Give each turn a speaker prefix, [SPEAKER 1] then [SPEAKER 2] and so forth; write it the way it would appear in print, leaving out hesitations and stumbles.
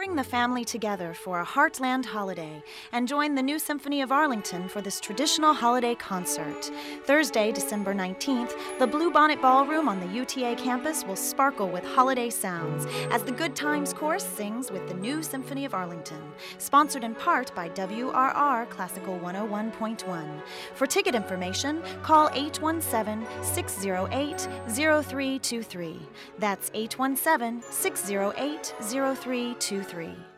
[SPEAKER 1] Bring the family together for a Heartland holiday and join the New Symphony of Arlington for this traditional holiday concert. Thursday, December 19th, the Bluebonnet Ballroom on the UTA campus will sparkle with holiday sounds as the Good Times Chorus sings with the New Symphony of Arlington, sponsored in part by WRR Classical 101.1. For ticket information, call 817-608-0323. That's 817-608-0323.